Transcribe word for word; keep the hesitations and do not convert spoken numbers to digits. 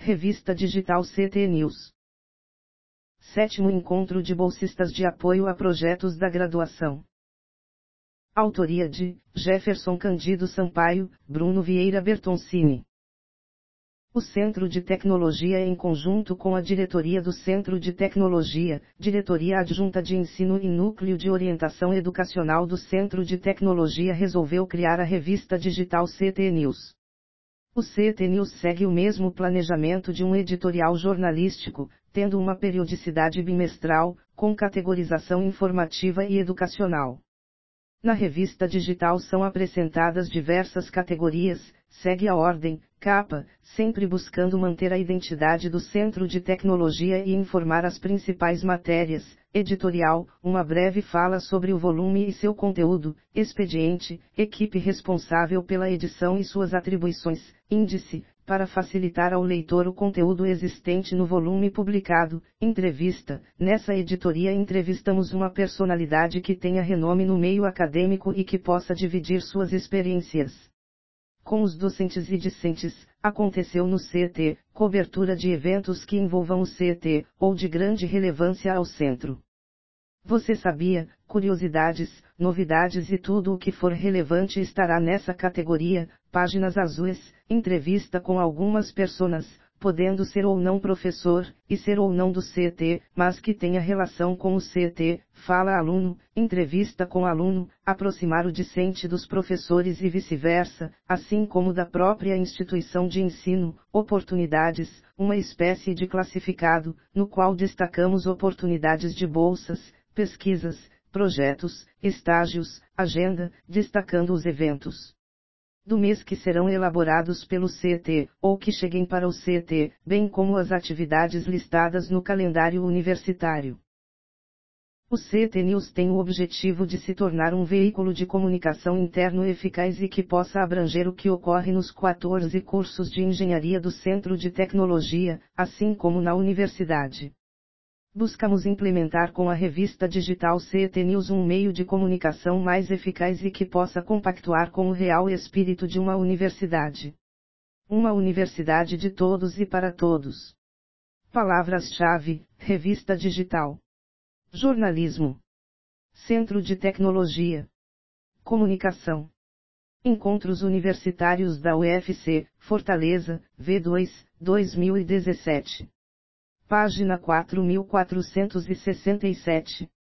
Revista Digital C T News. Sétimo Encontro de Bolsistas de Apoio a Projetos da Graduação. Autoria de Jefferson Candido Sampaio, Bruno Vieira Bertoncini. O Centro de Tecnologia, em conjunto com a diretoria do Centro de Tecnologia, Diretoria Adjunta de Ensino e Núcleo de Orientação Educacional do Centro de Tecnologia, resolveu criar a revista digital C T News. O C T News segue o mesmo planejamento de um editorial jornalístico, tendo uma periodicidade bimestral, com categorização informativa e educacional. Na revista digital são apresentadas diversas categorias, segue a ordem, capa, sempre buscando manter a identidade do Centro de Tecnologia e informar as principais matérias. Editorial, uma breve fala sobre o volume e seu conteúdo. Expediente, equipe responsável pela edição e suas atribuições. Índice, para facilitar ao leitor o conteúdo existente no volume publicado. Entrevista, nessa editoria entrevistamos uma personalidade que tenha renome no meio acadêmico e que possa dividir suas experiências com os docentes e discentes. Aconteceu no C T, cobertura de eventos que envolvam o C T, ou de grande relevância ao centro. Você sabia? Curiosidades, novidades e tudo o que for relevante estará nessa categoria. Páginas azuis, entrevista com algumas personas, podendo ser ou não professor, e ser ou não do C T, mas que tenha relação com o C T. Fala aluno, entrevista com aluno, aproximar o discente dos professores e vice-versa, assim como da própria instituição de ensino. Oportunidades, uma espécie de classificado, no qual destacamos oportunidades de bolsas, pesquisas, projetos, estágios, agenda, destacando os eventos do mês que serão elaborados pelo C T, ou que cheguem para o C T, bem como as atividades listadas no calendário universitário. O C T News tem o objetivo de se tornar um veículo de comunicação interno eficaz e que possa abranger o que ocorre nos quatorze cursos de engenharia do Centro de Tecnologia, assim como na universidade. Buscamos implementar com a revista digital C T News um meio de comunicação mais eficaz e que possa compactuar com o real espírito de uma universidade. Uma universidade de todos e para todos. Palavras-chave: revista digital, jornalismo, Centro de Tecnologia, comunicação. Encontros Universitários da U F C, Fortaleza, V dois, dois mil e dezessete. Página quatro mil quatrocentos e sessenta e sete.